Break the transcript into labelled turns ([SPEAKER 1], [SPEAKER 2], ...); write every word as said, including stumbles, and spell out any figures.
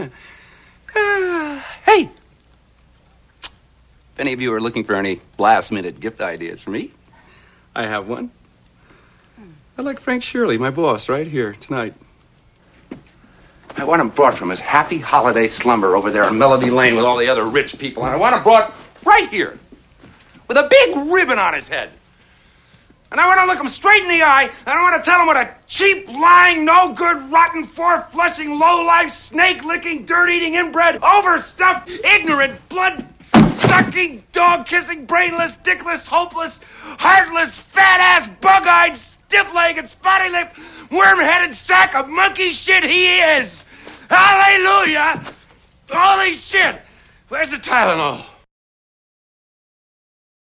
[SPEAKER 1] uh, hey, if any of you are looking for any last-minute gift ideas for me, I have one. I'd like Frank Shirley, my boss, right here tonight. I want him brought from his happy holiday slumber over there in Melody Lane with all the other rich people, and I want him brought right here with a big ribbon on his head. And I want to look him straight in the eye, and I want to tell him what a cheap, lying, no-good, rotten, four-flushing, low-life, snake-licking, dirt-eating, inbred, overstuffed, ignorant, blood-sucking, dog-kissing, brainless, dickless, hopeless, heartless, fat-ass, bug-eyed, stiff-legged, spotty-lipped, worm-headed sack of monkey shit he is. Hallelujah! Holy shit! Where's the Tylenol?